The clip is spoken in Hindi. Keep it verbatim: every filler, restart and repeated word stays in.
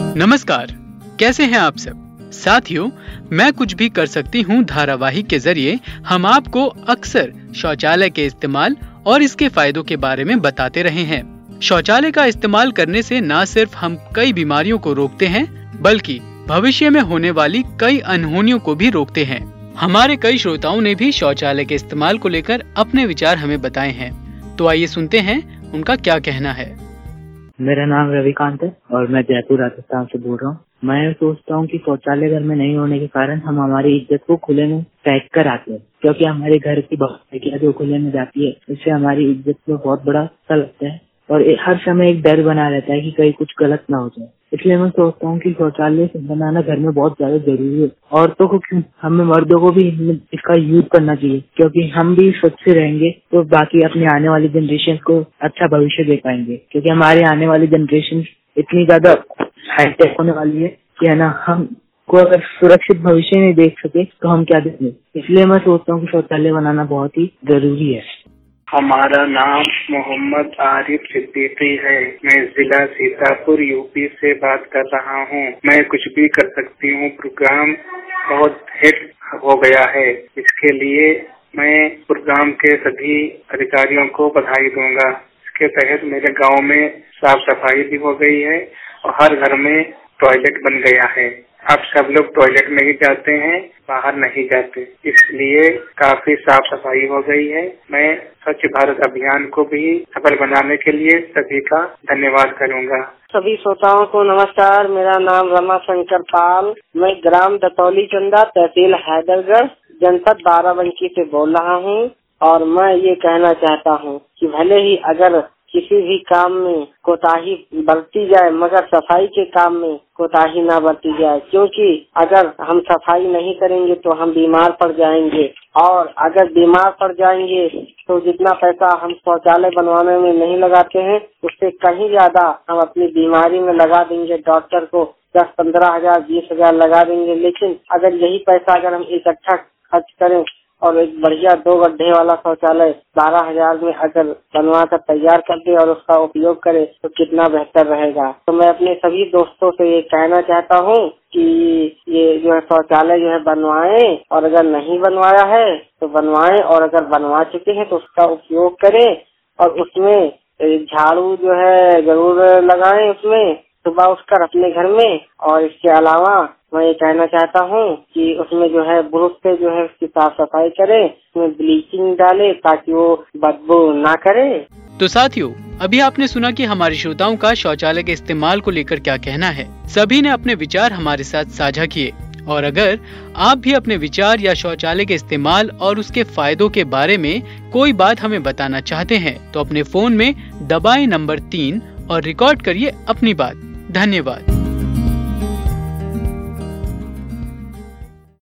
नमस्कार, कैसे हैं आप सब साथियों। मैं कुछ भी कर सकती हूँ धारावाहिक के जरिए हम आपको अक्सर शौचालय के इस्तेमाल और इसके फायदों के बारे में बताते रहे हैं। शौचालय का इस्तेमाल करने से न सिर्फ हम कई बीमारियों को रोकते हैं, बल्कि भविष्य में होने वाली कई अनहोनियों को भी रोकते हैं। हमारे कई श्रोताओं ने भी शौचालय के इस्तेमाल को लेकर अपने विचार हमें बताए हैं, तो आइए सुनते हैं उनका क्या कहना है। मेरा नाम रविकांत है और मैं जयपुर राजस्थान से बोल रहा हूँ। मैं सोचता हूँ कि शौचालय घर में नहीं होने के कारण हम हमारी इज्जत को खुले में फेंक कर आते हैं, क्योंकि हमारे घर की बहू जो खुले में जाती है इससे हमारी इज्जत को बहुत बड़ा असर लगता है और हर समय एक डर बना रहता है कि कहीं कुछ गलत ना हो जाए। इसलिए मैं सोचता हूँ कि शौचालय बनाना घर में बहुत ज्यादा जरूरी है। औरतों को क्यों, हमें मर्दों को भी इसका यूज करना चाहिए, क्योंकि हम भी स्वच्छ रहेंगे तो बाकी अपने आने वाली जनरेशन को अच्छा भविष्य दे पाएंगे। क्योंकि हमारे आने वाली जनरेशन इतनी ज्यादा हाईटेक होने वाली है कि है ना, हम को अगर सुरक्षित भविष्य नहीं देख सके तो हम क्या देखें। इसलिए मैं सोचता हूँ कि शौचालय बनाना बहुत ही जरूरी है। हमारा नाम मोहम्मद आरिफ सिद्दीकी है। मैं जिला सीतापुर यूपी से बात कर रहा हूँ। मैं कुछ भी कर सकती हूँ प्रोग्राम बहुत हिट हो गया है। इसके लिए मैं प्रोग्राम के सभी अधिकारियों को बधाई दूंगा। इसके तहत मेरे गांव में साफ सफाई भी हो गई है और हर घर में टॉयलेट बन गया है। अब सब लोग टॉयलेट में ही जाते हैं, बाहर नहीं जाते, इसलिए काफी साफ सफाई हो गई है। मैं स्वच्छ भारत अभियान को भी सफल बनाने के लिए सभी का धन्यवाद करूंगा। सभी श्रोताओं को नमस्कार। मेरा नाम रमा शंकर पाल, मैं ग्राम दतौली चंदा, तहसील हैदरगढ़, जनपद बाराबंकी से बोल रहा हूँ। और मैं ये कहना चाहता हूँ कि भले ही अगर किसी भी काम में कोताही बरती जाए, मगर सफाई के काम में कोताही ना बरती जाए, क्योंकि अगर हम सफाई नहीं करेंगे तो हम बीमार पड़ जाएंगे और अगर बीमार पड़ जाएंगे तो जितना पैसा हम शौचालय बनवाने में नहीं लगाते हैं उससे कहीं ज्यादा हम अपनी बीमारी में लगा देंगे। डॉक्टर को दस पंद्रह हजार बीस हजार लगा देंगे, लेकिन अगर यही पैसा अगर हम इकट्ठा खर्च करें और एक बढ़िया दो गड्ढे वाला शौचालय बारह हजार में अगर बनवा कर तैयार कर दे और उसका उपयोग करे तो कितना बेहतर रहेगा। तो मैं अपने सभी दोस्तों से ये कहना चाहता हूँ कि ये जो है शौचालय जो है बनवाएं, और अगर नहीं बनवाया है तो बनवाएं, और अगर बनवा चुके हैं तो उसका उपयोग करें और उसमें झाड़ू जो है जरूर लगाएं उसमें सुबह उठकर अपने घर में। और इसके अलावा मैं ये कहना चाहता हूँ कि उसमें जो है ब्रश से जो है उसकी साफ सफाई करें, उसमें ब्लीचिंग डाले ताकि वो बदबू ना करे। तो साथियों, अभी आपने सुना कि हमारे श्रोताओं का शौचालय के इस्तेमाल को लेकर क्या कहना है। सभी ने अपने विचार हमारे साथ साझा किए, और अगर आप भी अपने विचार या शौचालय के इस्तेमाल और उसके फायदों के बारे में कोई बात हमें बताना चाहते हैं तो अपने फोन में दबाएं नंबर तीन और रिकॉर्ड करिए अपनी बात। धन्यवाद।